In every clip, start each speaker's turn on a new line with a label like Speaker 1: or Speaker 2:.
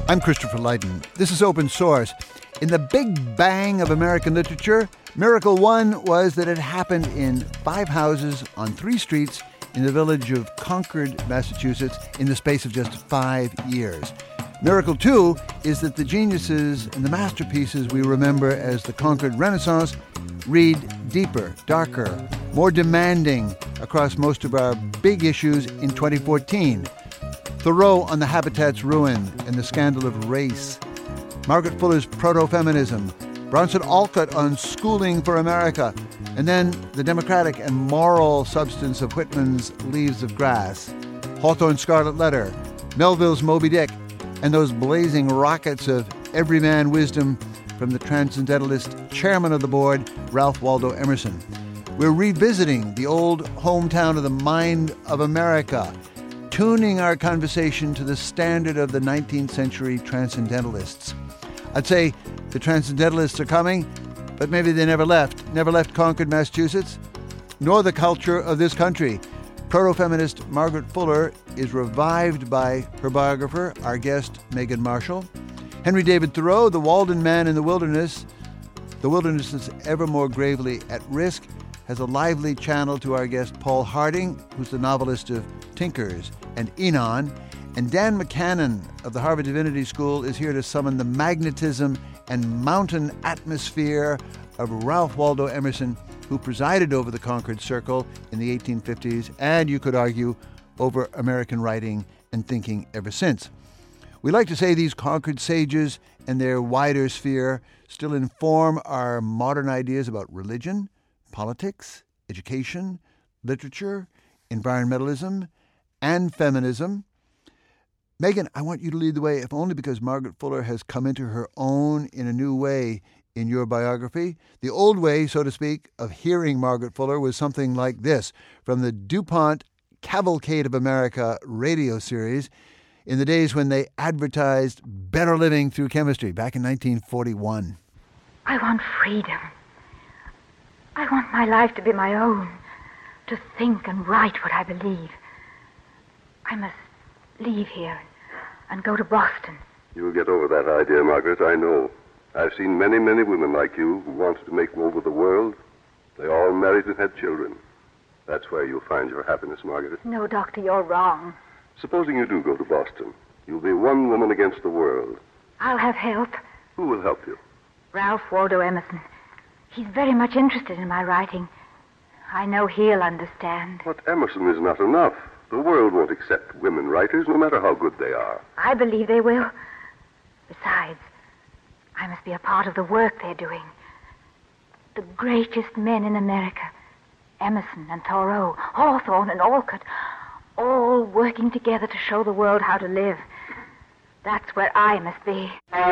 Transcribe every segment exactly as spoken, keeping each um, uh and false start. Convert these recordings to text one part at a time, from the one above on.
Speaker 1: I'm Christopher Lydon. This is Open Source. In the Big Bang of American literature, Miracle One was that it happened in five houses on three streets in the village of Concord, Massachusetts, in the space of just five years. Miracle Two is that the geniuses and the masterpieces we remember as the Concord Renaissance read deeper, darker, more demanding across most of our big issues in twenty fourteen. Thoreau on the Habitat's ruin and the scandal of race. Margaret Fuller's proto-feminism. Bronson Alcott on schooling for America. And then the democratic and moral substance of Whitman's Leaves of Grass. Hawthorne's Scarlet Letter. Melville's Moby Dick. And those blazing rockets of everyman wisdom from the transcendentalist chairman of the board, Ralph Waldo Emerson. We're revisiting the old hometown of the mind of America, tuning our conversation to the standard of the nineteenth century transcendentalists. I'd say the transcendentalists are coming, but maybe they never left, never left Concord, Massachusetts, nor the culture of this country. Proto-feminist Margaret Fuller is revived by her biographer, our guest, Megan Marshall. Henry David Thoreau, the Walden man in the wilderness, the wilderness is ever more gravely at risk, has a lively channel to our guest, Paul Harding, who's the novelist of Tinkers and Enon. And Dan McCannon of the Harvard Divinity School is here to summon the magnetism and mountain atmosphere of Ralph Waldo Emerson, who presided over the Concord Circle in the eighteen fifties, and you could argue over American writing and thinking ever since. We like to say these Concord sages and their wider sphere still inform our modern ideas about religion, politics, education, literature, environmentalism, and feminism. Megan, I want you to lead the way, if only because Margaret Fuller has come into her own in a new way in your biography. The old way, so to speak, of hearing Margaret Fuller was something like this from the DuPont Cavalcade of America radio series in the days when they advertised better living through chemistry back in nineteen forty-one.
Speaker 2: I want freedom. I want my life to be my own, to think and write what I believe. I must leave here and go to Boston.
Speaker 3: You'll get over that idea, Margaret, I know. I've seen many, many women like you who wanted to make over the world. They all married and had children. That's where you'll find your happiness, Margaret.
Speaker 2: No, Doctor, you're wrong.
Speaker 3: Supposing you do go to Boston, you'll be one woman against the world.
Speaker 2: I'll have help.
Speaker 3: Who will help you?
Speaker 2: Ralph Waldo Emerson. He's very much interested in my writing. I know he'll understand.
Speaker 3: But Emerson is not enough. The world won't accept women writers, no matter how good they are.
Speaker 2: I believe they will. Besides, I must be a part of the work they're doing. The greatest men in America, Emerson and Thoreau, Hawthorne and Alcott, all working together to show the world how to live. That's where I must be.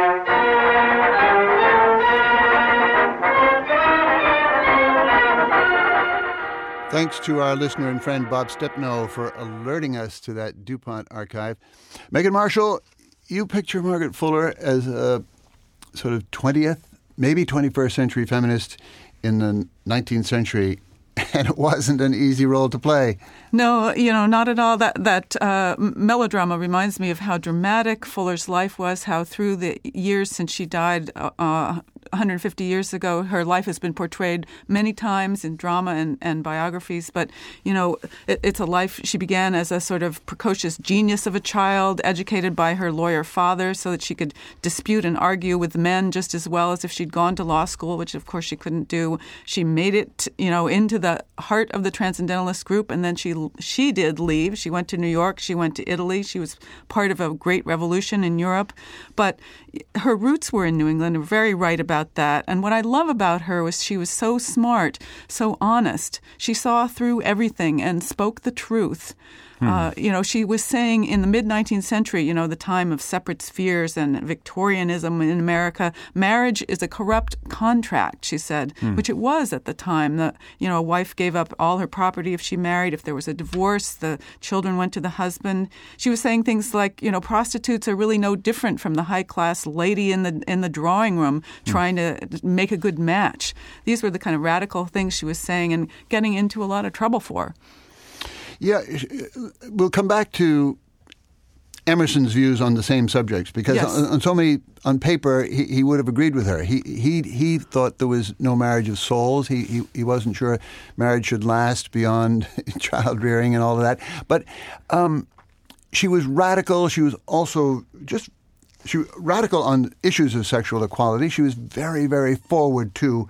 Speaker 1: Thanks to our listener and friend Bob Stepnow for alerting us to that DuPont archive. Megan Marshall, you picture Margaret Fuller as a sort of twentieth, maybe twenty-first century feminist in the nineteenth century, and it wasn't an easy role to play.
Speaker 4: No, you know, not at all. That that uh, melodrama reminds me of how dramatic Fuller's life was, how through the years since she died uh, one hundred fifty years ago, her life has been portrayed many times in drama and, and biographies. But, you know, it, it's a life. She began as a sort of precocious genius of a child, educated by her lawyer father so that she could dispute and argue with men just as well as if she'd gone to law school, which, of course, she couldn't do. She made it, you know, into the heart of the Transcendentalist group, and then she she did leave. She went to New York. She went to Italy. She was part of a great revolution in Europe. But her roots were in New England, and very right about that. And what I love about her was she was so smart, so honest. She saw through everything and spoke the truth. Hmm. Uh, you know, she was saying in the mid-nineteenth century, you know, the time of separate spheres and Victorianism in America, marriage is a corrupt contract, she said, hmm. which it was at the time. The, you know, a wife gave up all her property if she married. If there was a divorce, the children went to the husband. She was saying things like, you know, prostitutes are really no different from the high-class lady in the in the drawing room hmm. trying to make a good match. These were the kind of radical things she was saying and getting into a lot of trouble for.
Speaker 1: Yeah, we'll come back to Emerson's views on the same subjects, because
Speaker 4: Yes.
Speaker 1: on, on so many, on paper, he, he would have agreed with her. He he he thought there was no marriage of souls. He he, he wasn't sure marriage should last beyond child rearing and all of that. But um, she was radical. She was also just she was radical on issues of sexual equality. She was very, very forward too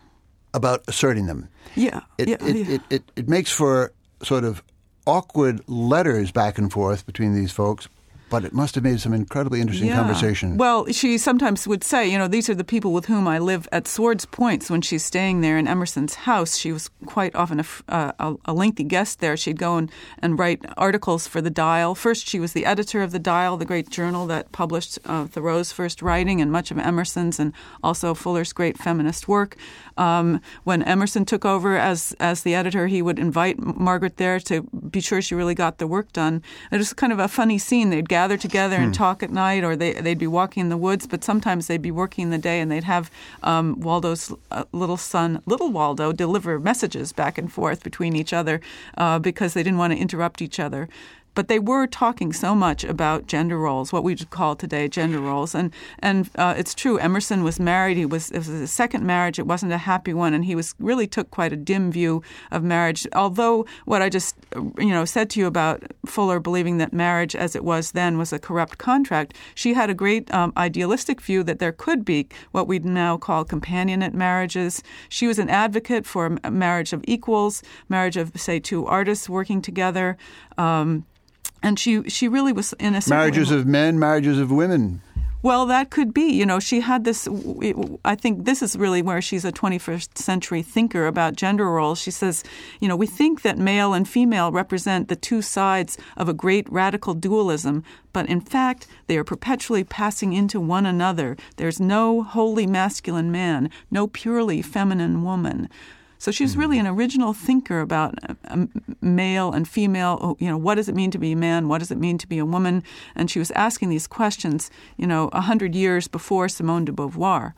Speaker 1: about asserting them.
Speaker 4: Yeah,
Speaker 1: It
Speaker 4: yeah,
Speaker 1: it,
Speaker 4: yeah.
Speaker 1: It, it it makes for sort of awkward letters back and forth between these folks, but it must have made some incredibly interesting
Speaker 4: Yeah.
Speaker 1: conversation.
Speaker 4: Well, she sometimes would say, you know, these are the people with whom I live at Swords Points. When she's staying there in Emerson's house, she was quite often a, f- uh, a, a lengthy guest there. She'd go and, and write articles for the Dial. First, she was the editor of the Dial, the great journal that published uh, Thoreau's first writing and much of Emerson's, and also Fuller's great feminist work. Um, when Emerson took over as as the editor, he would invite Margaret there to be sure she really got the work done. It was kind of a funny scene. They'd gather together and talk at night, or they, they'd be walking in the woods, but sometimes they'd be working in the day, and they'd have um, Waldo's uh, little son, little Waldo, deliver messages back and forth between each other uh, because they didn't want to interrupt each other. But they were talking so much about gender roles, what we would call today gender roles. And and uh, it's true, Emerson was married. He was it was his second marriage. It wasn't a happy one, and he was really took quite a dim view of marriage. Although what I just you know said to you about Fuller believing that marriage as it was then was a corrupt contract, she had a great um, idealistic view that there could be what we now call companionate marriages. She was an advocate for a marriage of equals, marriage of, say, two artists working together. Um, And she she really was in a certain
Speaker 1: Marriages
Speaker 4: way,
Speaker 1: of men, marriages of women.
Speaker 4: well, that could be. You know, she had this. I think this is really where she's a twenty-first century thinker about gender roles. She says, you know, we think that male and female represent the two sides of a great radical dualism, but in fact, they are perpetually passing into one another. There's no wholly masculine man, no purely feminine woman. So she's really an original thinker about um, male and female, you know, what does it mean to be a man? What does it mean to be a woman? And she was asking these questions, you know, a hundred years before Simone de Beauvoir.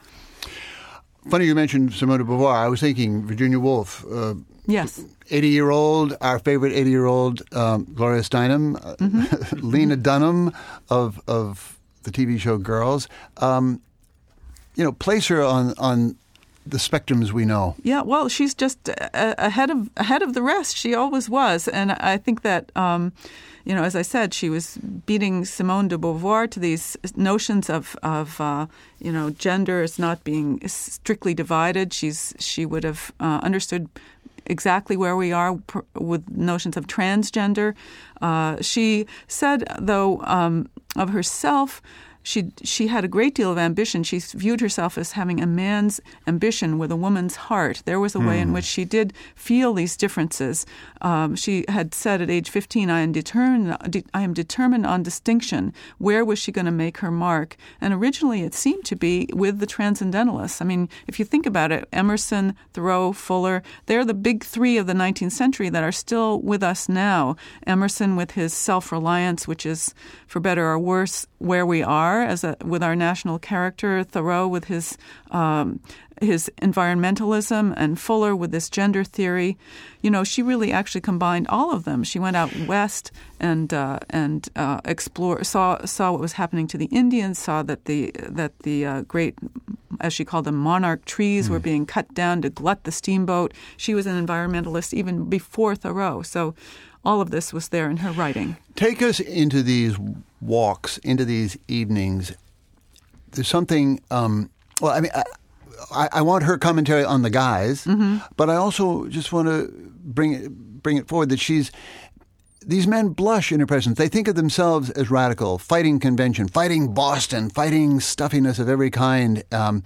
Speaker 1: Funny you mentioned Simone de Beauvoir. I was thinking Virginia Woolf. Uh,
Speaker 4: Yes.
Speaker 1: eighty-year-old, our favorite eighty-year-old um, Gloria Steinem, uh,
Speaker 4: Mm-hmm.
Speaker 1: Lena Dunham of of the T V show Girls. Um, you know, place her on on the spectrums we know.
Speaker 4: Yeah, well, she's just a- ahead of ahead of the rest. She always was, and I think that, um, you know, as I said, she was beating Simone de Beauvoir to these notions of of uh, you know gender as not being strictly divided. She's she would have uh, understood exactly where we are pr- with notions of transgender. Uh, she said, though, um, of herself. She she had a great deal of ambition. She viewed herself as having a man's ambition with a woman's heart. There was a way in which she did feel these differences. Um, she had said at age fifteen, "I am determined. I am determined on distinction." Where was she going to make her mark? And originally, it seemed to be with the transcendentalists. I mean, if you think about it, Emerson, Thoreau, Fuller, they're the big three of the nineteenth century that are still with us now. Emerson with his self-reliance, which is, for better or worse, where we are as a, with our national character. Thoreau with his um, his environmentalism, and Fuller with this gender theory. You know, she really actually combined all of them. She went out west and uh, and uh, explore saw saw what was happening to the Indians. Saw that the that the uh, great, as she called them, monarch trees mm. were being cut down to glut the steamboat. She was an environmentalist even before Thoreau. So all of this was there in her writing.
Speaker 1: Take us into these walks, into these evenings. There's something, um, well, I mean, I, I want her commentary on the guys, mm-hmm. but I also just want to bring it, bring it forward that she's, these men blush in her presence. They think of themselves as radical, fighting convention, fighting Boston, fighting stuffiness of every kind. Um,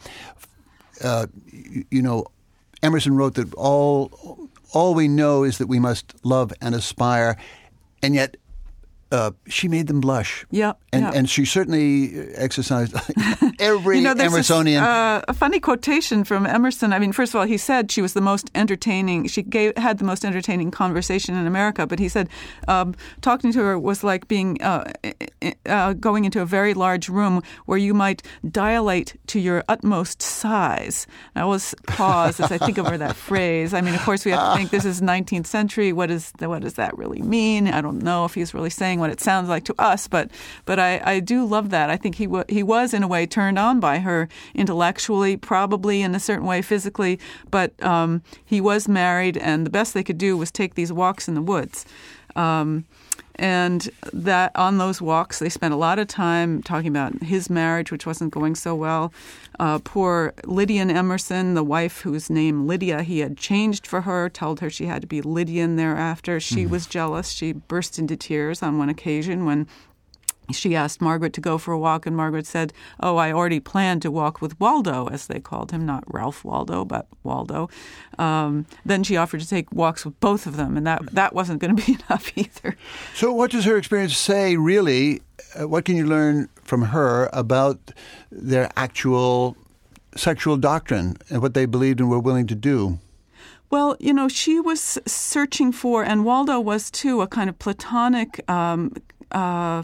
Speaker 1: uh, you, you know, Emerson wrote that all all we know is that we must love and aspire, and yet uh, she made them blush.
Speaker 4: Yeah,
Speaker 1: and
Speaker 4: yeah.
Speaker 1: and she certainly exercised every
Speaker 4: you know, there's
Speaker 1: Emersonian.
Speaker 4: This, uh, a funny quotation from Emerson. I mean, first of all, he said she was the most entertaining. She gave had the most entertaining conversation in America. But he said um, talking to her was like being uh, uh, going into a very large room where you might dilate to your utmost size. And I always pause as I think over that phrase. I mean, of course, we have to think this is nineteenth century. What is what does that really mean? I don't know if he's really saying saying what it sounds like to us, but but I, I do love that. I think he w- he was in a way turned on by her intellectually, probably in a certain way physically, but um, he was married, and the best they could do was take these walks in the woods. Um, And that on those walks, they spent a lot of time talking about his marriage, which wasn't going so well. Uh, poor Lydian Emerson, the wife whose name Lydia he had changed for her, told her she had to be Lydian thereafter. She mm-hmm. was jealous. She burst into tears on one occasion when she asked Margaret to go for a walk, and Margaret said, oh, I already planned to walk with Waldo, as they called him, not Ralph Waldo, but Waldo. Um, then she offered to take walks with both of them, and that, that wasn't going to be enough either.
Speaker 1: So what does her experience say, really? Uh, what can you learn from her about their actual sexual doctrine and what they believed and were willing to do?
Speaker 4: Well, you know, she was searching for, and Waldo was too, a kind of Platonic um, uh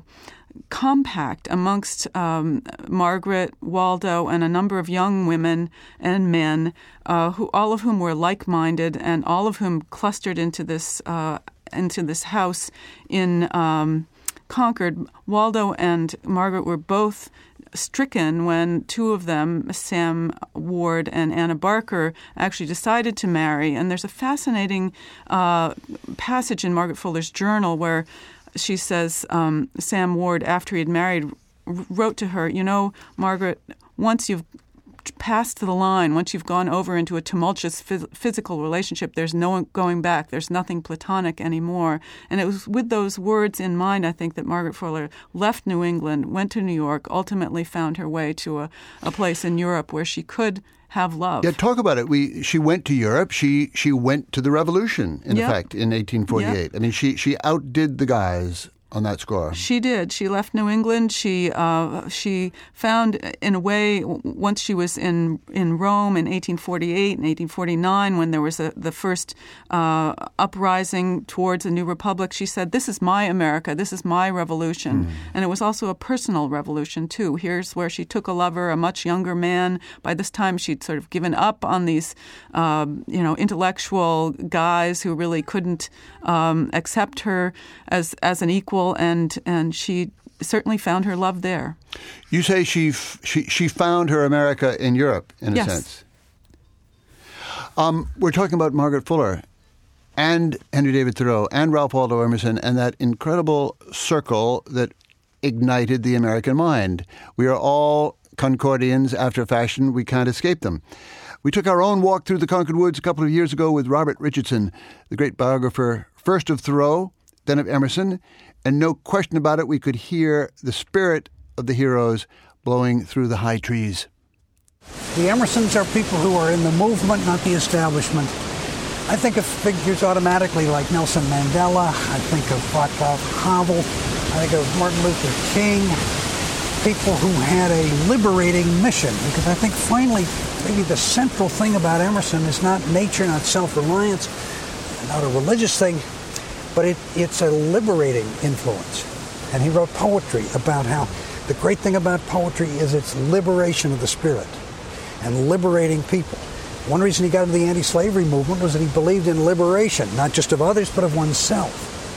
Speaker 4: compact amongst um, Margaret, Waldo, and a number of young women and men, uh, who all of whom were like-minded, and all of whom clustered into this uh, into this house in um, Concord. Waldo and Margaret were both stricken when two of them, Sam Ward and Anna Barker, actually decided to marry. And there's a fascinating uh, passage in Margaret Fuller's journal where she says um, Sam Ward, after he had married, r- wrote to her, you know, Margaret, once you've passed the line, once you've gone over into a tumultuous phys- physical relationship, there's no going back. There's nothing platonic anymore. And it was with those words in mind, I think, that Margaret Fuller left New England, went to New York, ultimately found her way to a, a place in Europe where she could have love.
Speaker 1: Yeah, talk about it. We she went to Europe. She she went to the revolution, in
Speaker 4: yep.
Speaker 1: effect, in eighteen forty-eight. Yep. I mean, she she outdid the guys on that score.
Speaker 4: She did. She left New England. She uh, she found, in a way, once she was in in Rome in eighteen forty-eight and eighteen forty-nine, when there was a, the first uh, uprising towards a new republic, she said, this is my America, this is my revolution. Mm. And it was also a personal revolution, too. Here's where she took a lover, a much younger man. By this time, she'd sort of given up on these, um, you know, intellectual guys who really couldn't um, accept her as, as an equal. And and she certainly found her love there.
Speaker 1: You say she f- she she found her America in Europe, in a
Speaker 4: yes.
Speaker 1: sense. Um, we're talking about Margaret Fuller and Henry David Thoreau and Ralph Waldo Emerson and that incredible circle that ignited the American mind. We are all Concordians after a fashion. We can't escape them. We took our own walk through the Concord Woods a couple of years ago with Robert Richardson, the great biographer, first of Thoreau, then of Emerson. And no question about it, we could hear the spirit of the heroes blowing through the high trees.
Speaker 5: The Emersons are people who are in the movement, not the establishment. I think of figures automatically like Nelson Mandela. I think of Václav Havel. I think of Martin Luther King. People who had a liberating mission. Because I think finally, maybe the central thing about Emerson is not nature, not self-reliance, not a religious thing, but it, it's a liberating influence. And he wrote poetry about how the great thing about poetry is its liberation of the spirit and liberating people. One reason he got into the anti-slavery movement was that he believed in liberation, not just of others, but of oneself.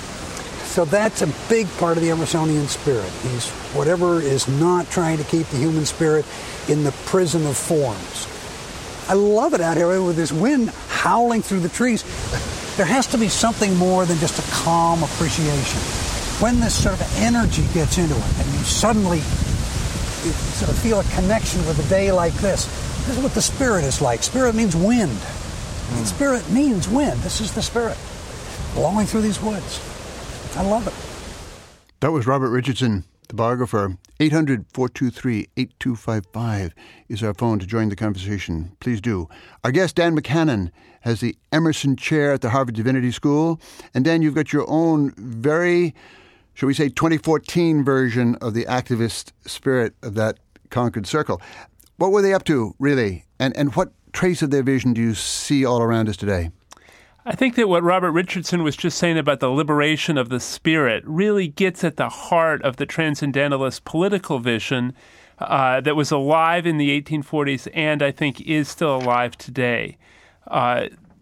Speaker 5: So that's a big part of the Emersonian spirit. He's whatever is not trying to keep the human spirit in the prison of forms. I love it out here with this wind howling through the trees. There has to be something more than just a calm appreciation. When this sort of energy gets into it, and you suddenly you sort of feel a connection with a day like this, this is what the spirit is like. Spirit means wind. Mm. And spirit means wind. This is the spirit blowing through these woods. I love it.
Speaker 1: That was Robert Richardson, the biographer. eight hundred, four two three, eight two five five is our phone to join the conversation. Please do. Our guest, Dan McCannon, has the Emerson Chair at the Harvard Divinity School. And Dan, you've got your own very, shall we say, twenty fourteen version of the activist spirit of that Concord Circle. What were they up to, really? And and what trace of their vision do you see all around us today?
Speaker 6: I think that what Robert Richardson was just saying about the liberation of the spirit really gets at the heart of the transcendentalist political vision uh, that was alive in the eighteen forties and I think is still alive today. Uh,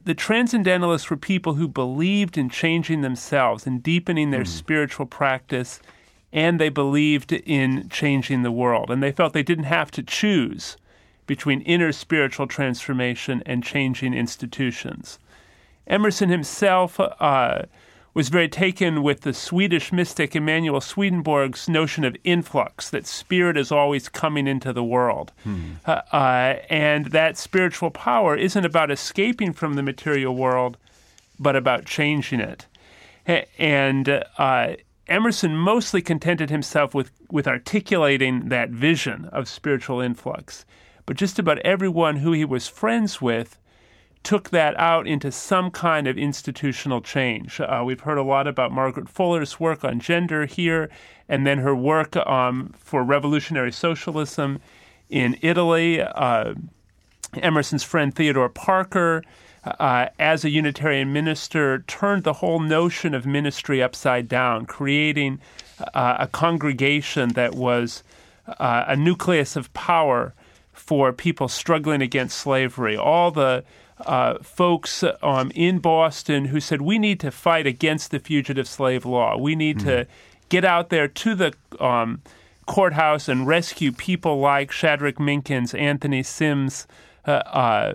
Speaker 6: the Transcendentalists were people who believed in changing themselves and deepening their mm. spiritual practice, and they believed in changing the world. And they felt they didn't have to choose between inner spiritual transformation and changing institutions. Emerson himself uh, was very taken with the Swedish mystic Emanuel Swedenborg's notion of influx, that spirit is always coming into the world. Hmm. Uh, uh, and that spiritual power isn't about escaping from the material world, but about changing it. And uh, Emerson mostly contented himself with, with articulating that vision of spiritual influx. But just about everyone who he was friends with took that out into some kind of institutional change. Uh, we've heard a lot about Margaret Fuller's work on gender here, and then her work um, for revolutionary socialism in Italy. Uh, Emerson's friend Theodore Parker, uh, as a Unitarian minister, turned the whole notion of ministry upside down, creating uh, a congregation that was uh, a nucleus of power for people struggling against slavery. All the Uh, folks um, in Boston who said, we need to fight against the fugitive slave law. We need mm. to get out there to the um, courthouse and rescue people like Shadrach Minkins, Anthony Sims, uh, uh,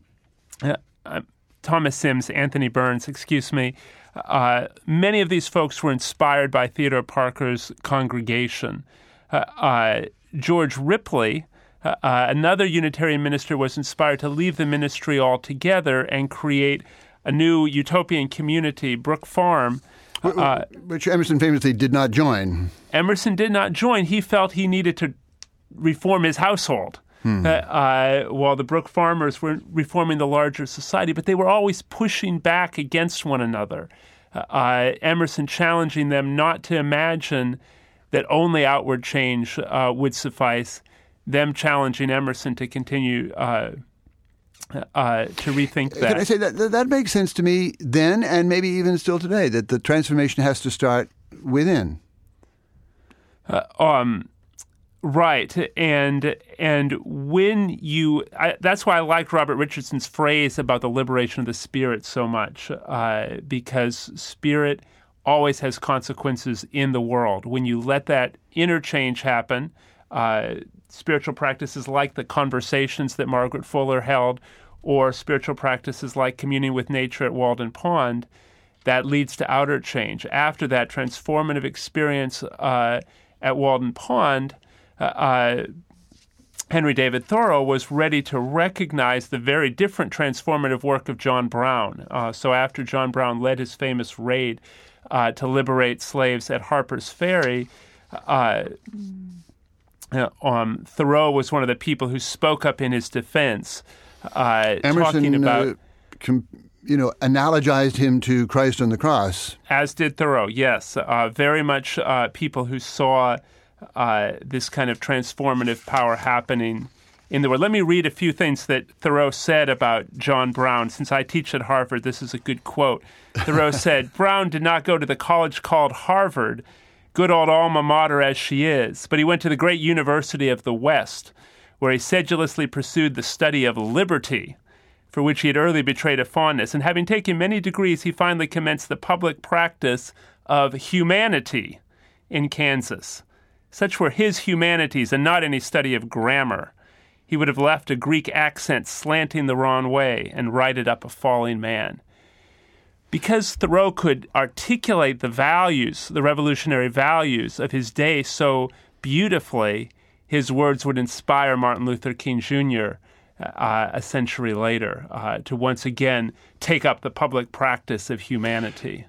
Speaker 6: uh, Thomas Sims, Anthony Burns, excuse me. Uh, many of these folks were inspired by Theodore Parker's congregation. Uh, uh, George Ripley, Uh, another Unitarian minister, was inspired to leave the ministry altogether and create a new utopian community, Brook Farm.
Speaker 1: Uh, Which Emerson famously did not join.
Speaker 6: Emerson did not join. He felt he needed to reform his household, hmm. uh, uh, while the Brook Farmers were reforming the larger society, but they were always pushing back against one another. Uh, Emerson challenging them not to imagine that only outward change uh, would suffice, them challenging Emerson to continue uh, uh, to rethink that.
Speaker 1: Can I say that that makes sense to me then, and maybe even still today, that the transformation has to start within.
Speaker 6: Uh, um, right, and and when you, I, that's why I like Robert Richardson's phrase about the liberation of the spirit so much, uh, because spirit always has consequences in the world. When you let that interchange happen, uh, spiritual practices like the conversations that Margaret Fuller held, or spiritual practices like communing with nature at Walden Pond, that leads to outer change. After that transformative experience uh, at Walden Pond, uh, uh, Henry David Thoreau was ready to recognize the very different transformative work of John Brown. Uh, so after John Brown led his famous raid uh, to liberate slaves at Harper's Ferry, uh, Uh, um, Thoreau was one of the people who spoke up in his defense, uh,
Speaker 1: Emerson,
Speaker 6: talking about,
Speaker 1: uh, com- you know, analogized him to Christ on the cross.
Speaker 6: As did Thoreau, yes. Uh, very much uh, people who saw uh, this kind of transformative power happening in the world. Let me read a few things that Thoreau said about John Brown. Since I teach at Harvard, this is a good quote. Thoreau said, "Brown did not go to the college called Harvard, good old alma mater as she is, but he went to the great University of the West, where he sedulously pursued the study of liberty, for which he had early betrayed a fondness, and having taken many degrees, he finally commenced the public practice of humanity in Kansas. Such were his humanities, and not any study of grammar. He would have left a Greek accent slanting the wrong way and righted up a falling man." Because Thoreau could articulate the values, the revolutionary values of his day so beautifully, his words would inspire Martin Luther King Junior Uh, a century later uh, to once again take up the public practice of humanity.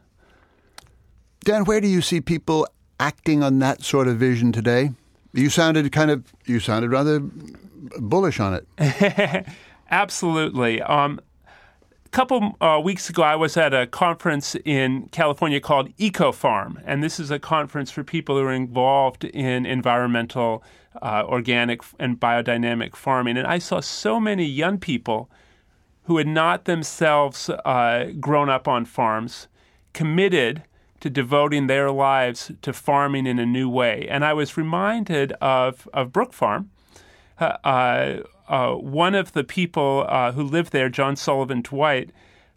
Speaker 1: Dan, where do you see people acting on that sort of vision today? You sounded kind of, you sounded rather bullish on it.
Speaker 6: Absolutely. Um, A couple uh, weeks ago, I was at a conference in California called EcoFarm, and this is a conference for people who are involved in environmental, uh, organic, and biodynamic farming. And I saw so many young people who had not themselves uh, grown up on farms, committed to devoting their lives to farming in a new way. And I was reminded of, of Brook Farm. Uh, uh, uh, one of the people uh, who lived there, John Sullivan Dwight,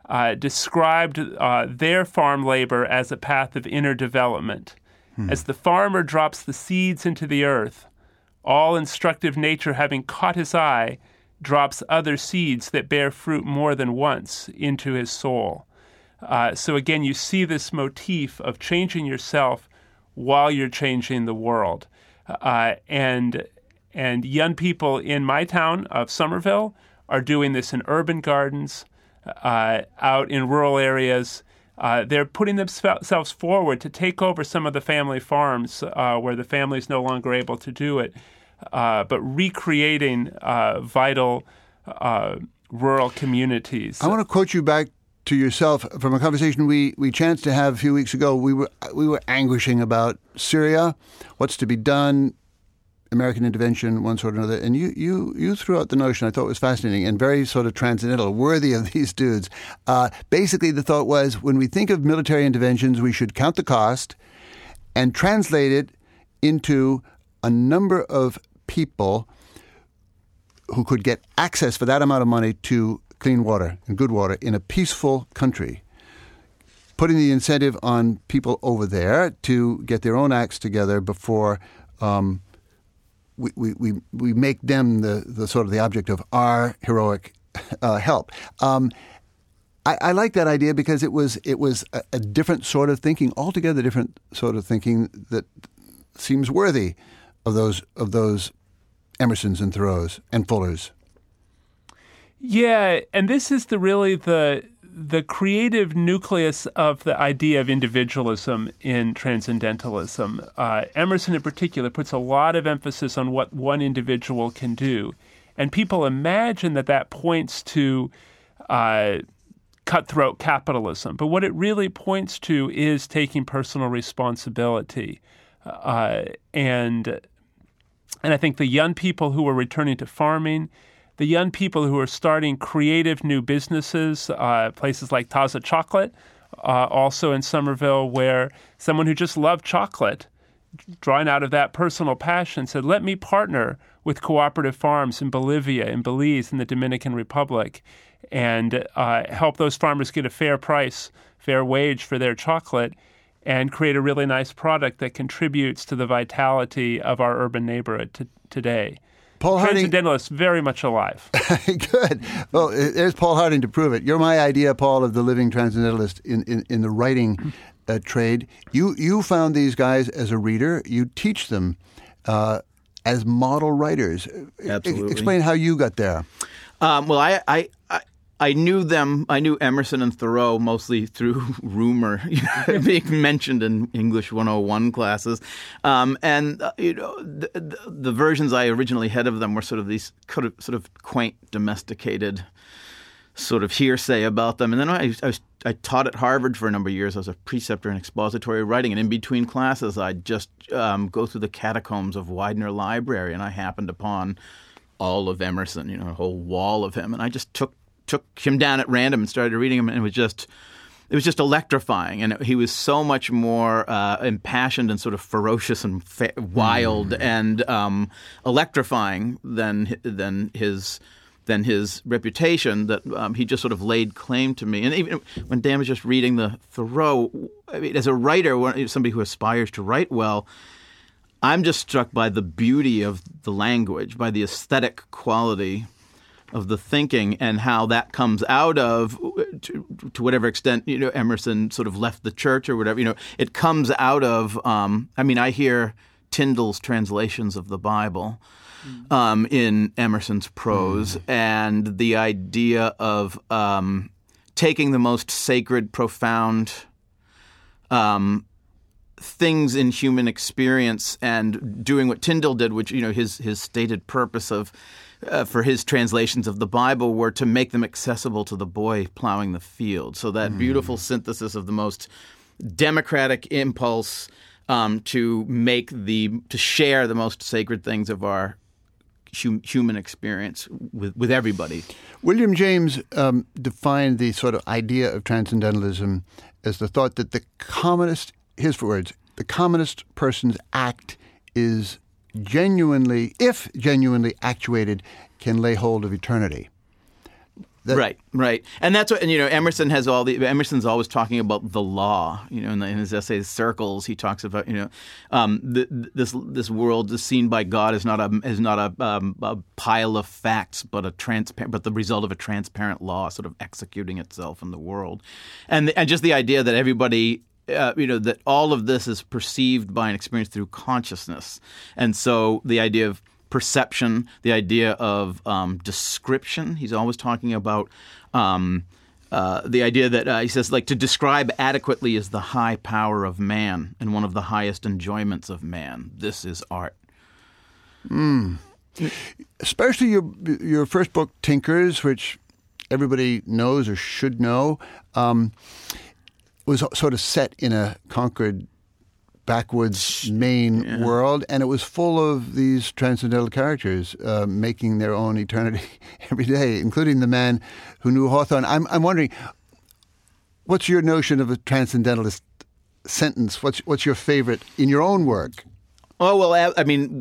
Speaker 6: uh, described uh, their farm labor as a path of inner development. Hmm. As the farmer drops the seeds into the earth, all instructive nature having caught his eye, drops other seeds that bear fruit more than once into his soul. Uh, so again, you see this motif of changing yourself while you're changing the world. Uh, and and young people in my town of Somerville are doing this in urban gardens, uh, out in rural areas. Uh, they're putting themselves forward to take over some of the family farms uh, where the family's no longer able to do it, uh, but recreating uh, vital uh, rural communities.
Speaker 1: I want to quote you back to yourself from a conversation we, we chanced to have a few weeks ago. We were we were anguishing about Syria, what's to be done, American intervention, one sort or another. And you you you threw out the notion I thought was fascinating and very sort of transcendental, worthy of these dudes. Uh, basically, the thought was when we think of military interventions, we should count the cost and translate it into a number of people who could get access for that amount of money to clean water and good water in a peaceful country, putting the incentive on people over there to get their own acts together before um, we, we, we, we make them the, the sort of the object of our heroic uh, help. Um, I, I like that idea because it was it was a, a different sort of thinking, altogether different sort of thinking that seems worthy of those of those Emersons and Thoreaus and Fullers.
Speaker 6: Yeah, and this is the really the the creative nucleus of the idea of individualism in transcendentalism. Uh, Emerson in particular puts a lot of emphasis on what one individual can do. And people imagine that that points to uh, cutthroat capitalism. But what it really points to is taking personal responsibility. Uh, and and I think the young people who are returning to farming, the young people who are starting creative new businesses, uh, places like Taza Chocolate, uh, also in Somerville, where someone who just loved chocolate, drawing out of that personal passion, said, let me partner with cooperative farms in Bolivia, in Belize, in the Dominican Republic, and uh, help those farmers get a fair price, fair wage for their chocolate, and create a really nice product that contributes to the vitality of our urban neighborhood t- today.
Speaker 1: Paul Harding,
Speaker 6: Transcendentalist, very much alive.
Speaker 1: Good. Well, there's Paul Harding to prove it. You're my idea, Paul, of the living transcendentalist in, in, in the writing uh, trade. You you found these guys as a reader. You teach them uh, as model writers.
Speaker 7: Absolutely.
Speaker 1: Explain how you got there.
Speaker 7: Um, well, I, I, I I knew them. I knew Emerson and Thoreau mostly through rumor, you know, being mentioned in English one oh one classes, um, and uh, you know the, the, the versions I originally had of them were sort of these sort of, sort of quaint, domesticated sort of hearsay about them. And then I, I, was, I taught at Harvard for a number of years. I was a preceptor in expository writing, and in between classes, I'd just um, go through the catacombs of Widener Library, and I happened upon all of Emerson, you know, a whole wall of him, and I just took. took him down at random and started reading him, and it was just it was just electrifying. And he was so much more uh, impassioned and sort of ferocious and fa- wild mm. and um, electrifying than than his than his reputation that um, he just sort of laid claim to me. And even when Dan was just reading the Thoreau, I mean, as a writer, somebody who aspires to write well, I'm just struck by the beauty of the language, by the aesthetic quality of the thinking, and how that comes out of, to, to whatever extent, you know, Emerson sort of left the church or whatever, you know, it comes out of, um, I mean, I hear Tyndall's translations of the Bible um, in Emerson's prose, mm. and the idea of um, taking the most sacred, profound um, things in human experience and doing what Tyndall did, which, you know, his his stated purpose of Uh, for his translations of the Bible were to make them accessible to the boy plowing the field. So that mm. beautiful synthesis of the most democratic impulse um, to make the to share the most sacred things of our hum, human experience with, with everybody.
Speaker 1: William James um, defined the sort of idea of transcendentalism as the thought that the commonest, his words, the commonest person's act is genuinely, if genuinely actuated, can lay hold of eternity. That,
Speaker 7: right, right, and that's what and you know. Emerson has all the. Emerson's always talking about the law. You know, in, the, in his essay "Circles," he talks about you know, um, the, this this world is seen by God is not a is not a, um, a pile of facts, but a transparent, but the result of a transparent law, sort of executing itself in the world, and and just the idea that everybody. Uh, you know, that all of this is perceived by and experienced through consciousness, and so the idea of perception, the idea of um, description. He's always talking about um, uh, the idea that uh, he says, like, to describe adequately is the high power of man and one of the highest enjoyments of man. This is art.
Speaker 1: Mm. Especially your your first book, Tinkers, which everybody knows or should know, um, was sort of set in a Concord backwoods Maine yeah. world, and it was full of these transcendental characters uh, making their own eternity every day, including the man who knew Hawthorne. I'm I'm wondering, what's your notion of a transcendentalist sentence? What's what's your favorite in your own work?
Speaker 7: Oh, well, I mean,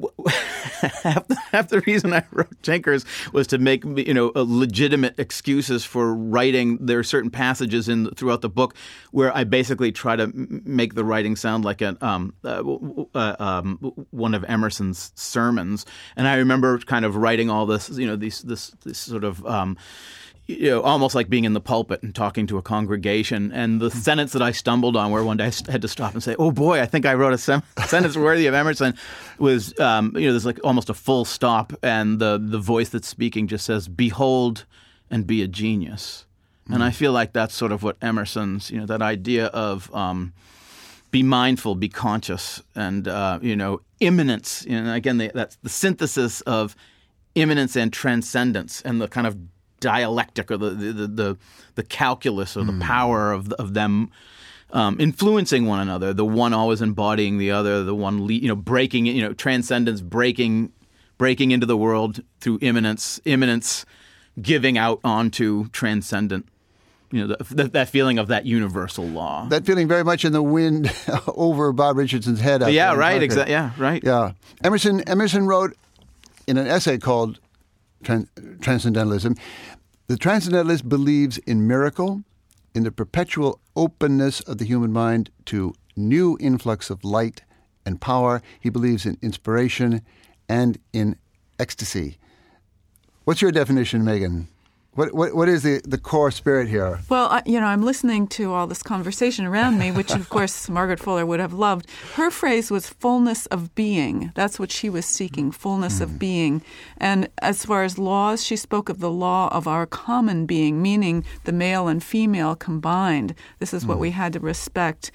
Speaker 7: half the, half the reason I wrote Tinkers was to make, you know, legitimate excuses for writing. There are certain passages in throughout the book where I basically try to make the writing sound like an, um, uh, uh, um, one of Emerson's sermons. And I remember kind of writing all this, you know, these, this, this sort of... Um, You know, almost like being in the pulpit and talking to a congregation. And the sentence that I stumbled on, where one day I had to stop and say, "Oh boy, I think I wrote a sem- sentence worthy of Emerson," was um, you know, there's like almost a full stop, and the the voice that's speaking just says, "Behold and be a genius." Mm. And I feel like that's sort of what Emerson's, you know, that idea of um, be mindful, be conscious, and uh, you know, immanence. You know, again, the, that's the synthesis of immanence and transcendence, and the kind of dialectic or the the the, the calculus or the mm. power of of them um, influencing one another. The one always embodying the other. The one le- you know breaking you know transcendence breaking breaking into the world through immanence. Immanence giving out onto transcendent. You know the, the, that feeling of that universal law.
Speaker 1: That feeling very much in the wind over Bob Richardson's head.
Speaker 7: Yeah, right. Exactly. Yeah, right.
Speaker 1: Yeah. Emerson Emerson wrote in an essay called Trans- Transcendentalism. The transcendentalist believes in miracle, in the perpetual openness of the human mind to new influx of light and power. He believes in inspiration and in ecstasy. What's your definition, Megan? What what what is the, the core spirit here?
Speaker 4: Well, I, you know, I'm listening to all this conversation around me, which of course Margaret Fuller would have loved. Her phrase was fullness of being. That's what she was seeking, fullness mm. of being. And as far as laws, she spoke of the law of our common being, meaning the male and female combined. This is what mm. we had to respect.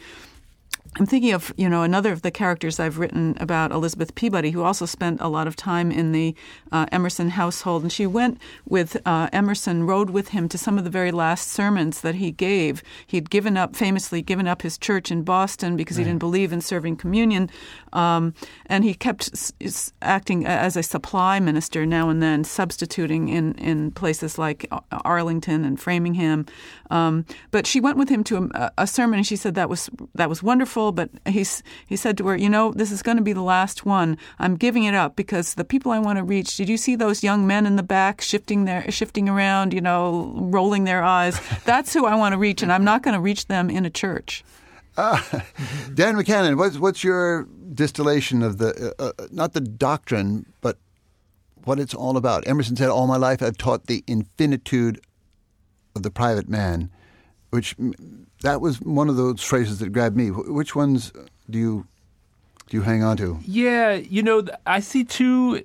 Speaker 4: I'm thinking of, you know, another of the characters I've written about, Elizabeth Peabody, who also spent a lot of time in the uh, Emerson household. And she went with uh, Emerson, rode with him to some of the very last sermons that he gave. He'd given up, famously given up his church in Boston because right. he didn't believe in serving communion. Um, and he kept s- s- acting as a supply minister now and then, substituting in, in places like Arlington and Framingham. Um, but she went with him to a, a sermon, and she said that was that was wonderful. But he's, he said to her, you know, this is going to be the last one. I'm giving it up because the people I want to reach, did you see those young men in the back shifting their, shifting around, you know, rolling their eyes? That's who I want to reach, and I'm not going to reach them in a church.
Speaker 1: Uh, Dan McCannon, what's, what's your distillation of the, uh, uh, not the doctrine, but what it's all about? Emerson said, all my life I've taught the infinitude of the private man, which... That was one of those phrases that grabbed me. Which ones do you do you hang on to?
Speaker 6: Yeah, you know, I see two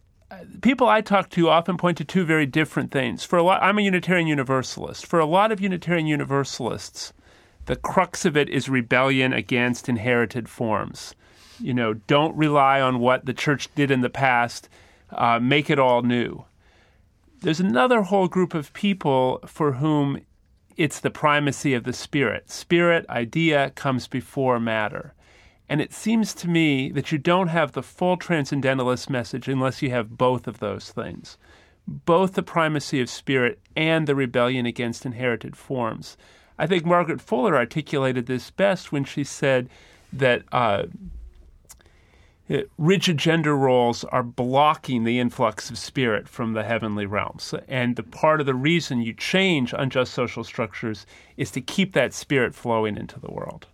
Speaker 6: people I talk to often point to two very different things. For a lot, I'm a Unitarian Universalist. For a lot of Unitarian Universalists, the crux of it is rebellion against inherited forms. You know, don't rely on what the church did in the past. Uh, make it all new. There's another whole group of people for whom it's the primacy of the spirit. Spirit, idea, comes before matter. And it seems to me that you don't have the full transcendentalist message unless you have both of those things, both the primacy of spirit and the rebellion against inherited forms. I think Margaret Fuller articulated this best when she said that uh, uh, rigid gender roles are blocking the influx of spirit from the heavenly realms. And the part of the reason you change unjust social structures is to keep that spirit flowing into the world.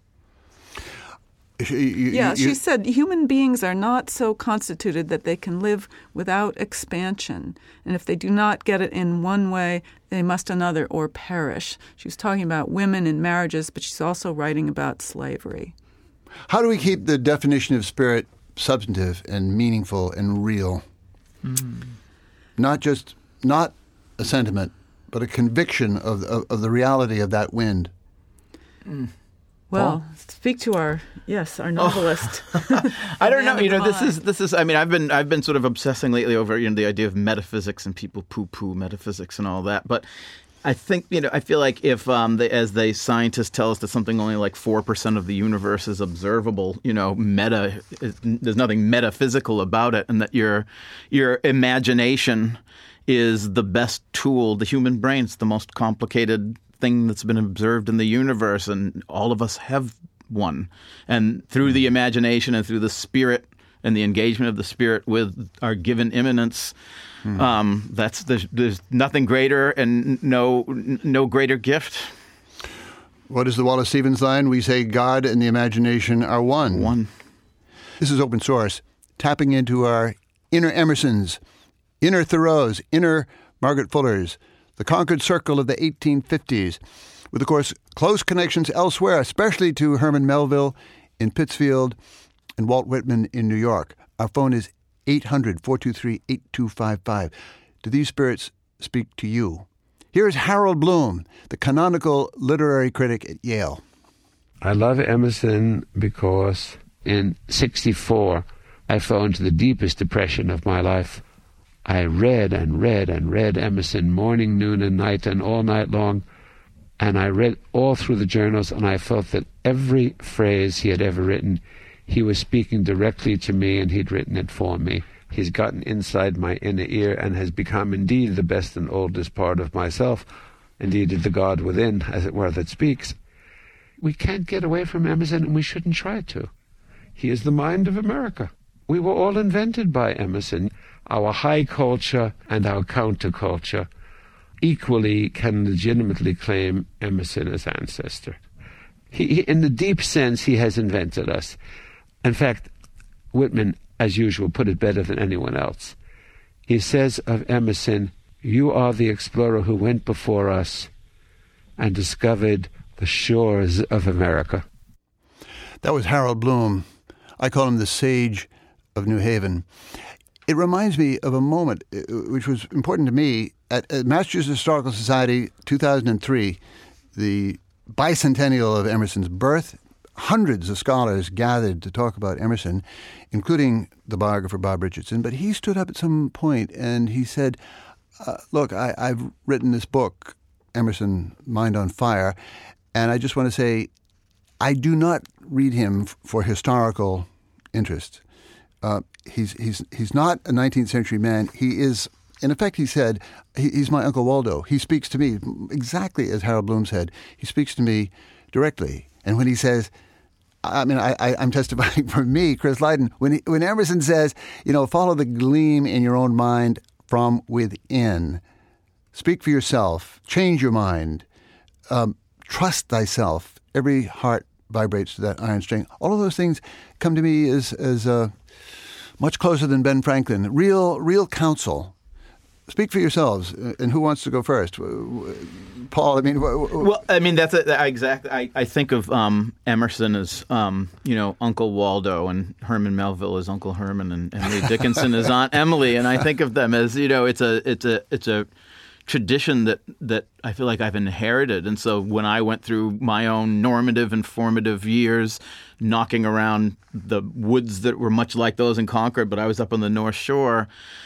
Speaker 1: You, you,
Speaker 4: yeah,
Speaker 1: you,
Speaker 4: she said human beings are not so constituted that they can live without expansion. And if they do not get it in one way, they must another or perish. She was talking about women in marriages, but she's also writing about slavery.
Speaker 1: How do we keep the definition of spirit substantive and meaningful and real? Mm. Not just, not a sentiment, but a conviction of, of, of the reality of that wind.
Speaker 4: Mm. Well, Paul? Speak to our yes, our novelist.
Speaker 7: Oh. I don't know. You know, this is this is. I mean, I've been I've been sort of obsessing lately over you know the idea of metaphysics, and people poo-poo metaphysics and all that. But I think you know I feel like if um, they, as the scientists tell us that something only like four percent of the universe is observable, you know, meta is, there's nothing metaphysical about it, and that your your imagination is the best tool. The human brain's the most complicated thing that's been observed in the universe, and all of us have one. And through the imagination and through the spirit and the engagement of the spirit with our given immanence, mm. um, that's there's, there's nothing greater and no no greater gift.
Speaker 1: What is the Wallace Stevens line? We say God and the imagination are one.
Speaker 7: One.
Speaker 1: This is Open Source, tapping into our inner Emersons, inner Thoreaus, inner Margaret Fullers, the Concord Circle of the eighteen fifties, with, of course, close connections elsewhere, especially to Herman Melville in Pittsfield and Walt Whitman in New York. Our phone is eight hundred, four two three, eight two five five. Do these spirits speak to you? Here's Harold Bloom, the canonical literary critic at Yale.
Speaker 8: I love Emerson because in sixty-four, I fell into the deepest depression of my life. I read and read and read Emerson morning, noon, and night, and all night long. And I read all through the journals, and I felt that every phrase he had ever written, he was speaking directly to me, and he'd written it for me. He's gotten inside my inner ear and has become indeed the best and oldest part of myself, indeed the God within, as it were, that speaks. We can't get away from Emerson, and we shouldn't try to. He is the mind of America. We were all invented by Emerson. Our high culture and our counterculture equally can legitimately claim Emerson as ancestor. He, he, in the deep sense, he has invented us. In fact, Whitman, as usual, put it better than anyone else. He says of Emerson, "You are the explorer who went before us and discovered the shores of America."
Speaker 1: That was Harold Bloom. I call him the sage of New Haven. It reminds me of a moment which was important to me at, at Massachusetts Historical Society two thousand three, the bicentennial of Emerson's birth. Hundreds of scholars gathered to talk about Emerson, including the biographer Bob Richardson. But he stood up at some point and he said, uh, look, I, I've written this book, Emerson, Mind on Fire, and I just want to say I do not read him f- for historical interest. Uh, he's he's he's not a nineteenth century man. He is, in effect, he said, he, he's my Uncle Waldo. He speaks to me exactly as Harold Bloom said. He speaks to me directly. And when he says, I mean, I, I, I'm testifying for me, Chris Lydon, when he, when Emerson says, you know, follow the gleam in your own mind from within. Speak for yourself. Change your mind. Um, trust thyself. Every heart vibrates to that iron string. All of those things come to me as as uh, much closer than Ben Franklin. Real, real counsel. Speak for yourselves. And who wants to go first? Paul, I mean... W- w-
Speaker 7: well, I mean, that's a, I, exactly... I, I think of um, Emerson as, um, you know, Uncle Waldo, and Herman Melville as Uncle Herman, and Emily Dickinson as Aunt Emily, and I think of them as, you know, it's a it's a it's a tradition that that I feel like I've inherited. And so when I went through my own normative and formative years, knocking around the woods that were much like those in Concord, but I was up on the North Shore.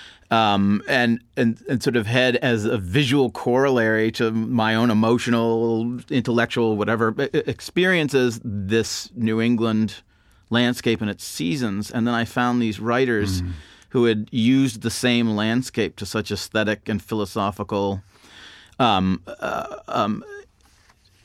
Speaker 7: Um, and, and and sort of had as a visual corollary to my own emotional, intellectual, whatever experiences, this New England landscape and its seasons. And then I found these writers mm. who had used the same landscape to such aesthetic and philosophical um, uh, um,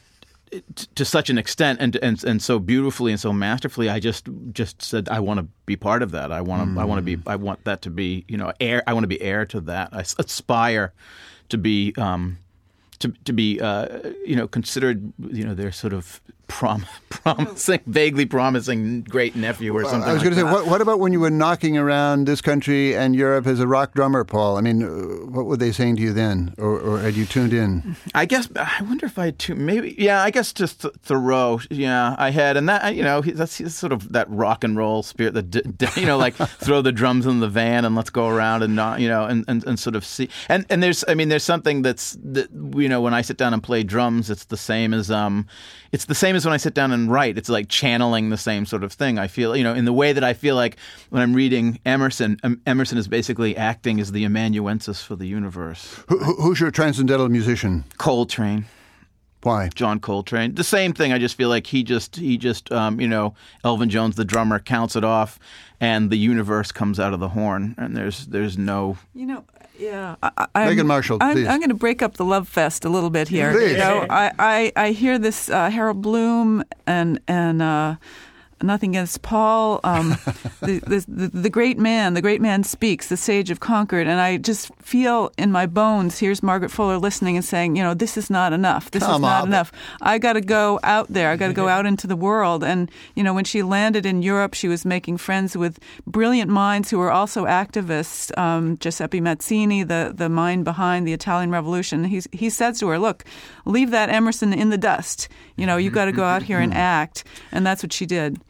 Speaker 7: to such an extent and and and so beautifully and so masterfully, I just just said I want to be part of that. I want to mm. I want to be I want that to be you know heir. I want to be heir to that. I aspire to be um, to to be uh, you know considered you know their sort of prom- promising, vaguely promising great nephew or something.
Speaker 1: I was
Speaker 7: like
Speaker 1: going to say,
Speaker 7: that.
Speaker 1: what, what about when you were knocking around this country and Europe as a rock drummer, Paul? I mean, what were they saying to you then, or, or had you tuned in?
Speaker 7: I guess I wonder if I had tuned. Maybe yeah. I guess just Th- Thoreau. Yeah, I had, and that you know that's sort of that rock and roll spirit. That d- d- you know, like throw the drums in the van and let's go around and not you know and, and, and sort of see. And and there's I mean there's something that's that, you know when I sit down and play drums, it's the same as um, it's the same as when I sit down and write. It's like channeling the same sort of thing. I feel, you know, in the way that I feel like when I'm reading Emerson, um, Emerson is basically acting as the amanuensis for the universe.
Speaker 1: Who, who's your transcendental musician?
Speaker 7: Coltrane.
Speaker 1: Why?
Speaker 7: John Coltrane. The same thing. I just feel like he just, he just, um, you know, Elvin Jones, the drummer, counts it off, and the universe comes out of the horn, and there's, there's no,
Speaker 4: you know. Yeah, I,
Speaker 1: Megan Marshall,
Speaker 4: I'm,
Speaker 1: please.
Speaker 4: I'm going to break up the love fest a little bit here.
Speaker 1: Please.
Speaker 4: You know, I, I, I hear this uh, Harold Bloom and and uh, nothing against Paul, um, the, the, the the great man, the great man speaks, the sage of Concord, and I just feel in my bones. Here's Margaret Fuller listening and saying, you know, this is not enough. This
Speaker 1: Come
Speaker 4: is not
Speaker 1: on.
Speaker 4: enough. I got to go out there. I got to go out into the world. And you know, when she landed in Europe, she was making friends with brilliant minds who were also activists. Um, Giuseppe Mazzini, the the mind behind the Italian Revolution. He he says to her, "Look, leave that Emerson in the dust. You know, you got to go out here and act." And that's what she did.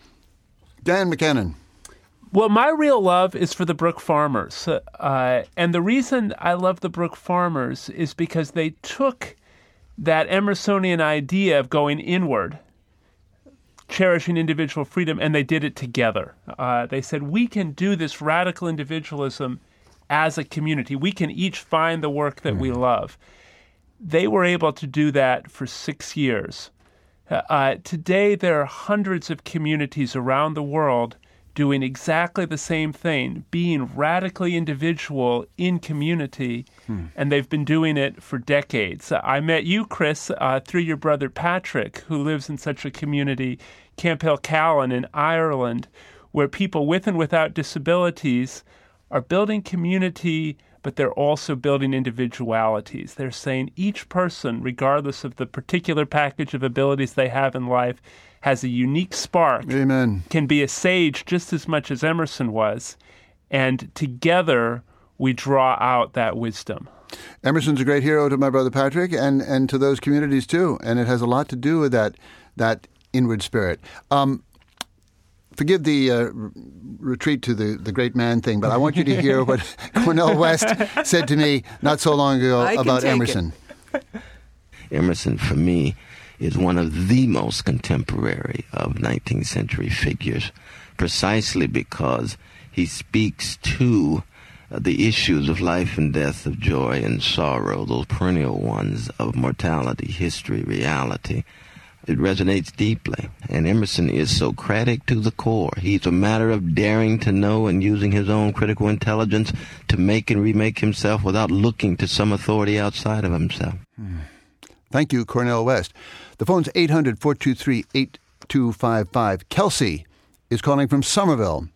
Speaker 1: Dan McKennon.
Speaker 6: Well, my real love is for the Brook Farmers. Uh, and the reason I love the Brook Farmers is because they took that Emersonian idea of going inward, cherishing individual freedom, and they did it together. Uh, they said, we can do this radical individualism as a community. We can each find the work that mm. we love. They were able to do that for six years. Uh, today, there are hundreds of communities around the world doing exactly the same thing, being radically individual in community, hmm. and they've been doing it for decades. I met you, Chris, uh, through your brother Patrick, who lives in such a community, Camp Hill Callan in Ireland, where people with and without disabilities are building community, but they're also building individualities. They're saying each person, regardless of the particular package of abilities they have in life, has a unique spark.
Speaker 1: Amen.
Speaker 6: Can be a sage just as much as Emerson was. And together, we draw out that wisdom.
Speaker 1: Emerson's a great hero to my brother Patrick and, and to those communities too. And it has a lot to do with that that inward spirit. Um, Forgive the uh, retreat to the, the great man thing, but I want you to hear what Cornel West said to me not so long ago
Speaker 4: I
Speaker 1: about
Speaker 4: can take
Speaker 1: Emerson.
Speaker 4: It.
Speaker 8: Emerson, for me, is one of the most contemporary of nineteenth century figures, precisely because he speaks to uh, the issues of life and death, of joy and sorrow, those perennial ones of mortality, history, reality. It resonates deeply, and Emerson is Socratic to the core. He's a matter of daring to know and using his own critical intelligence to make and remake himself without looking to some authority outside of himself.
Speaker 1: Hmm. Thank you, Cornel West. The phone's eight hundred, four two three, eight two five five. Kelsey is calling from Somerville.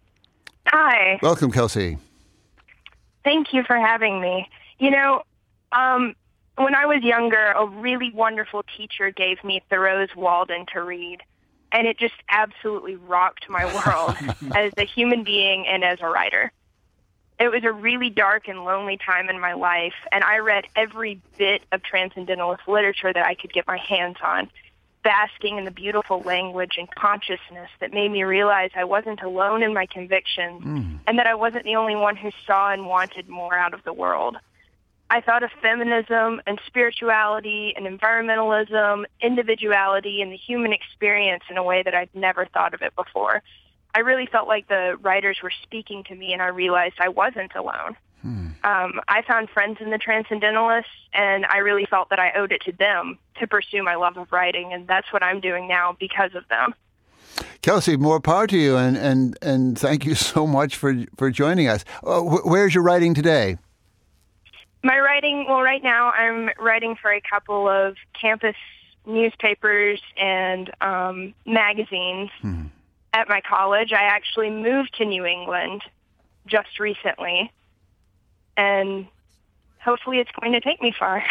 Speaker 9: Hi.
Speaker 1: Welcome, Kelsey.
Speaker 9: Thank you for having me. You know, um... when I was younger, a really wonderful teacher gave me Thoreau's Walden to read, and it just absolutely rocked my world as a human being and as a writer. It was a really dark and lonely time in my life, and I read every bit of transcendentalist literature that I could get my hands on, basking in the beautiful language and consciousness that made me realize I wasn't alone in my convictions mm. and that I wasn't the only one who saw and wanted more out of the world. I thought of feminism and spirituality and environmentalism, individuality, and the human experience in a way that I'd never thought of it before. I really felt like the writers were speaking to me, and I realized I wasn't alone. Hmm. Um, I found friends in the Transcendentalists, and I really felt that I owed it to them to pursue my love of writing, and that's what I'm doing now because of them.
Speaker 1: Kelsey, more power to you, and, and, and thank you so much for, for joining us. Uh, wh- where's your writing today?
Speaker 9: My writing, well, right now I'm writing for a couple of campus newspapers and um, magazines
Speaker 1: Hmm.
Speaker 9: at my college. I actually moved to New England just recently, and hopefully it's going to take me far.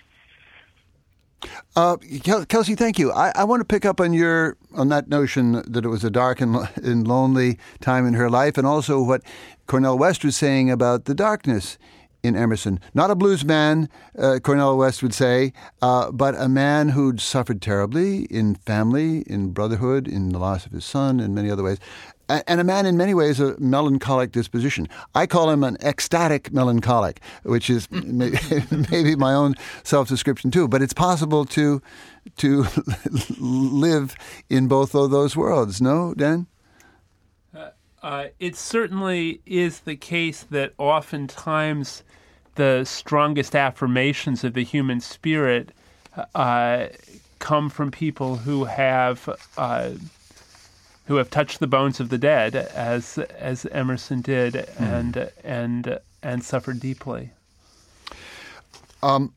Speaker 1: Uh, Kel- Kelsey, thank you. I, I want to pick up on your on that notion that it was a dark and, and lonely time in her life, and also what Cornel West was saying about the darkness in Emerson. Not a blues man, uh, Cornel West would say, uh, but a man who'd suffered terribly in family, in brotherhood, in the loss of his son, and many other ways. And a man in many ways a melancholic disposition. I call him an ecstatic melancholic, which is maybe, maybe my own self-description too. But it's possible to to live in both of those worlds, no, Dan?
Speaker 6: Uh, uh, it certainly is the case that oftentimes the strongest affirmations of the human spirit uh, come from people who have... Uh, who have touched the bones of the dead, as as Emerson did, mm. and and and suffered deeply.
Speaker 1: Um,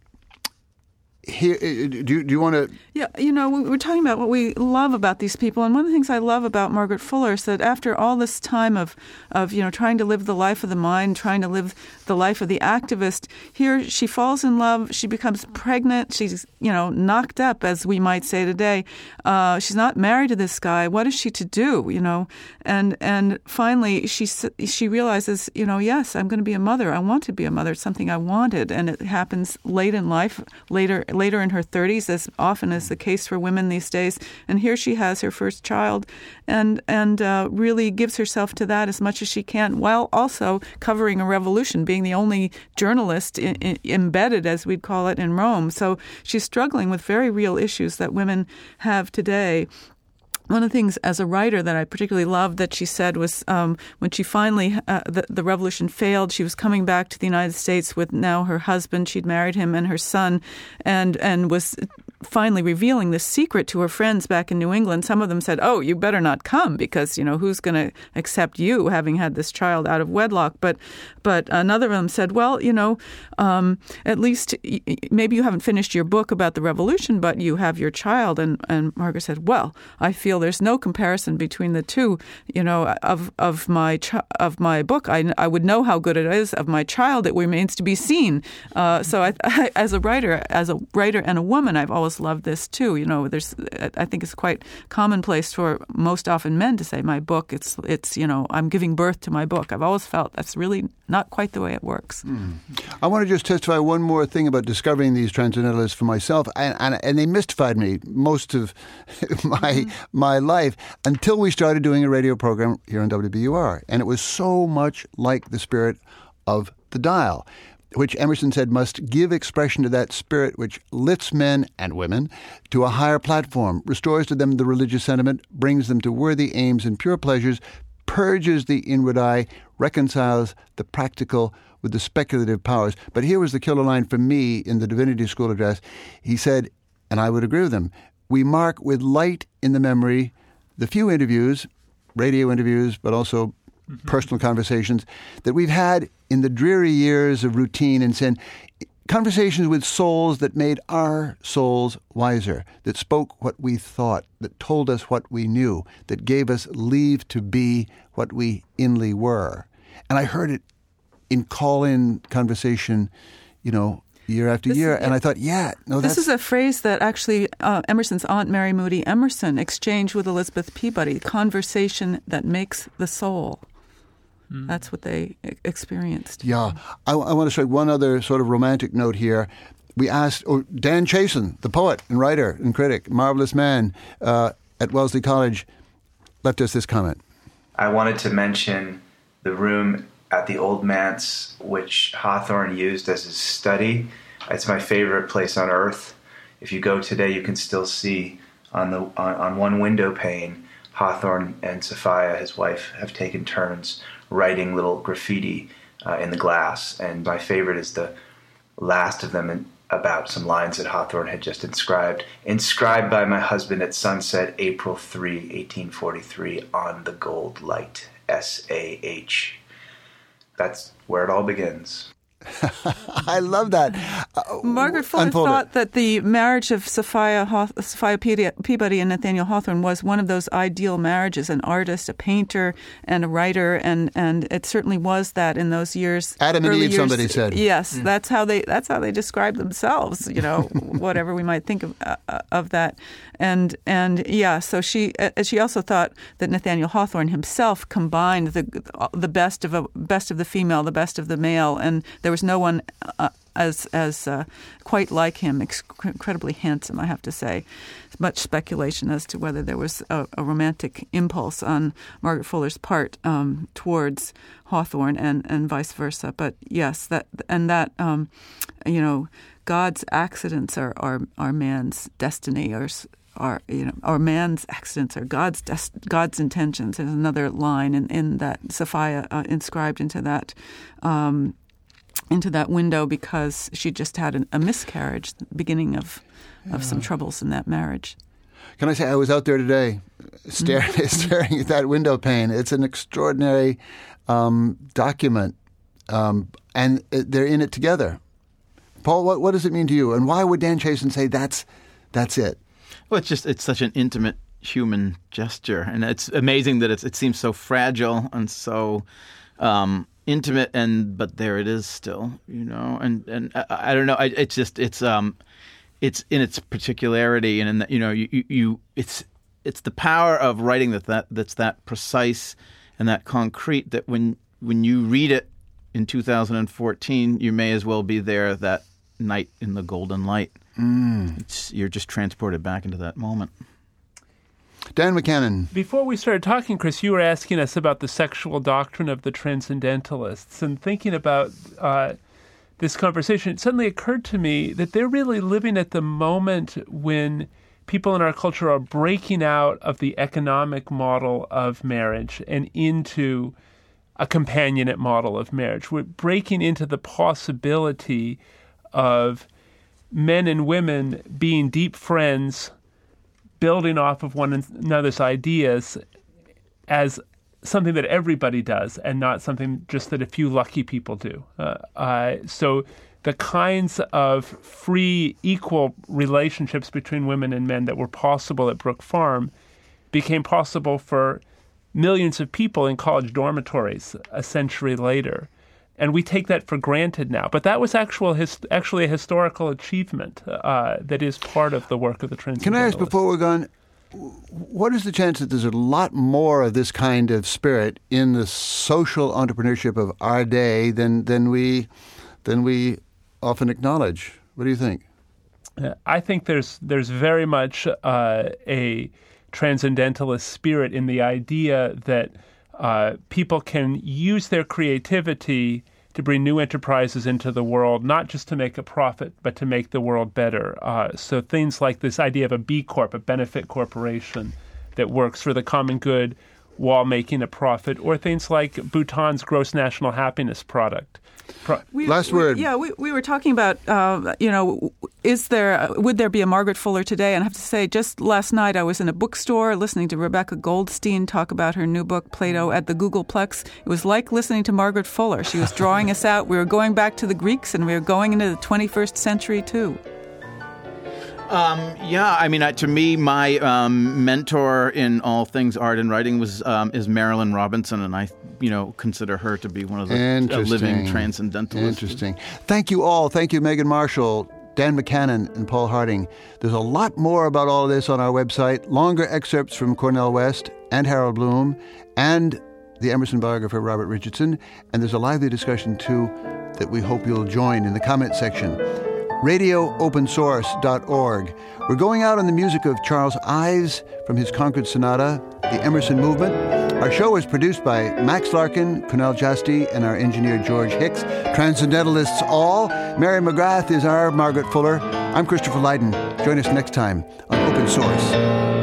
Speaker 1: here, do you, do you want to?
Speaker 4: Yeah, you know, we're talking about what we love about these people, and one of the things I love about Margaret Fuller is that after all this time of, of you know, trying to live the life of the mind, trying to live the life of the activist, here she falls in love, she becomes pregnant, she's, you know, knocked up, as we might say today. Uh, she's not married to this guy. What is she to do, you know? And and finally, she she realizes, you know, yes, I'm going to be a mother. I want to be a mother. It's something I wanted, and it happens late in life, later later in her thirties, as often is the case for women these days. And here she has her first child, and and uh, really gives herself to that as much as she can, while also covering a revolution, being the only journalist in, in, embedded, as we'd call it, in Rome. So she's struggling with very real issues that women have today. One of the things as a writer that I particularly loved that she said was um, when she finally, uh, the, the revolution failed, she was coming back to the United States with now her husband. She'd married him and her son, and and was finally revealing this secret to her friends back in New England. Some of them said, oh, you better not come because, you know, who's going to accept you having had this child out of wedlock? But but another of them said, well, you know, um, at least maybe you haven't finished your book about the revolution, but you have your child. And, and Margaret said, well, I feel there's no comparison between the two, you know, of of my ch- of my book. I, I would know how good it is. Of my child, it remains to be seen. Uh, so I, I, as a writer, as a writer and a woman, I've always loved this too. You know, there's I think it's quite commonplace for most often men to say, my book, it's it's you know, I'm giving birth to my book. I've always felt that's really not quite the way it works.
Speaker 1: Mm. I want to just testify one more thing about discovering these transcendentalists for myself, and and, and they mystified me most of my mm. my life until we started doing a radio program here on W B U R, and it was so much like the spirit of The Dial, which Emerson said must give expression to that spirit which lifts men and women to a higher platform, restores to them the religious sentiment, brings them to worthy aims and pure pleasures, purges the inward eye, reconciles the practical with the speculative powers. But here was the killer line for me in the Divinity School address. He said, and I would agree with him, we mark with light in the memory the few interviews, radio interviews, but also mm-hmm. personal conversations that we've had in the dreary years of routine and sin, conversations with souls that made our souls wiser, that spoke what we thought, that told us what we knew, that gave us leave to be what we inly were. And I heard it in call-in conversation, you know, year after
Speaker 4: this
Speaker 1: year,
Speaker 4: is,
Speaker 1: and I thought, yeah, no,
Speaker 4: this
Speaker 1: that's...
Speaker 4: is a phrase that actually uh, Emerson's aunt, Mary Moody Emerson, exchanged with Elizabeth Peabody, conversation that makes the soul. Mm. That's what they experienced.
Speaker 1: Yeah. I, I want to strike one other sort of romantic note here. We asked oh, Dan Chasen, the poet and writer and critic, marvelous man uh, at Wellesley College, left us this comment.
Speaker 10: I wanted to mention the room at the Old Manse, which Hawthorne used as his study. It's my favorite place on earth. If you go today, you can still see on the on, on one window pane, Hawthorne and Sophia, his wife, have taken turns writing little graffiti uh, in the glass. And my favorite is the last of them in, about some lines that Hawthorne had just inscribed. Inscribed by my husband at sunset, April third, eighteen forty-three, on the gold light, S A H. That's where it all begins.
Speaker 1: I love that. Uh,
Speaker 4: Margaret Fuller
Speaker 1: unfold
Speaker 4: thought
Speaker 1: it.
Speaker 4: that the marriage of Sophia, Haw- Sophia Peabody and Nathaniel Hawthorne was one of those ideal marriages, an artist, a painter, and a writer, and, and it certainly was that in those years.
Speaker 1: Adam and
Speaker 4: early
Speaker 1: Eve,
Speaker 4: years.
Speaker 1: somebody said.
Speaker 4: Yes, mm. that's how they that's how they describe themselves, you know, whatever we might think of uh, of that. And, and yeah, so she uh, she also thought that Nathaniel Hawthorne himself combined the the best of a, best of the female, the best of the male, and there was no one uh, as as uh, quite like him, ex- incredibly handsome, I have to say. Much speculation as to whether there was a, a romantic impulse on Margaret Fuller's part um, towards Hawthorne and, and vice versa. But yes, that and that um, you know, God's accidents are are, are man's destiny, or are you know, or man's accidents are God's des- God's intentions. There's another line in, in that Sophia uh, inscribed into that. Um, into that window because she just had an, a miscarriage, the beginning of, of yeah. some troubles in that marriage.
Speaker 1: Can I say, I was out there today staring, staring at that window pane. It's an extraordinary um, document, um, and they're in it together. Paul, what, what does it mean to you? And why would Dan Chasen say that's that's it?
Speaker 7: Well, it's just, it's such an intimate human gesture, and it's amazing that it's, it seems so fragile and so... Um, intimate, and but there it is still, you know, and and I, I don't know, I, it's just it's um it's in its particularity, and in that, you know, you, you you it's it's the power of writing that, that that's that precise and that concrete, that when when you read it in two thousand fourteen, you may as well be there that night in the golden light.
Speaker 1: Mm.
Speaker 7: It's, you're just transported back into that moment.
Speaker 1: Dan McCannon.
Speaker 6: Before we started talking, Chris, you were asking us about the sexual doctrine of the Transcendentalists. And thinking about uh, this conversation, it suddenly occurred to me that they're really living at the moment when people in our culture are breaking out of the economic model of marriage and into a companionate model of marriage. We're breaking into the possibility of men and women being deep friends, building off of one another's ideas as something that everybody does and not something just that a few lucky people do. Uh, uh, so the kinds of free, equal relationships between women and men that were possible at Brook Farm became possible for millions of people in college dormitories a century later. And we take that for granted now. But that was actual, his, actually a historical achievement uh, that is part of the work of the Transcendentalists.
Speaker 1: Can I ask, before we're gone, what is the chance that there's a lot more of this kind of spirit in the social entrepreneurship of our day than than we than we often acknowledge? What do you think?
Speaker 6: Uh, I think there's there's very much uh, a transcendentalist spirit in the idea that Uh, people can use their creativity to bring new enterprises into the world, not just to make a profit, but to make the world better. Uh, so things like this idea of a B Corp, a benefit corporation that works for the common good while making a profit, or things like Bhutan's gross national happiness product. Pro-
Speaker 4: we,
Speaker 1: Last
Speaker 4: we,
Speaker 1: word.
Speaker 4: Yeah, we, we were talking about, uh, you know, is there, would there be a Margaret Fuller today? And I have to say, just last night I was in a bookstore listening to Rebecca Goldstein talk about her new book, Plato, at the Googleplex. It was like listening to Margaret Fuller. She was drawing us out. We were going back to the Greeks, and we were going into the twenty-first century, too.
Speaker 7: Um, yeah, I mean, uh, to me, my um, mentor in all things art and writing was um, is Marilyn Robinson, and I, you know, consider her to be one of the uh, living transcendentalists.
Speaker 1: Interesting. Thank you all. Thank you, Megan Marshall, Dan McCannon, and Paul Harding. There's a lot more about all of this on our website. Longer excerpts from Cornel West and Harold Bloom and the Emerson biographer Robert Richardson. And there's a lively discussion, too, that we hope you'll join in the comment section. radio open source dot org. We're going out on the music of Charles Ives from his Concord Sonata, the Emerson Movement. Our show is produced by Max Larkin, Kunal Jasti, and our engineer George Hicks. Transcendentalists all. Mary McGrath is our Margaret Fuller. I'm Christopher Lydon. Join us next time on Open Source.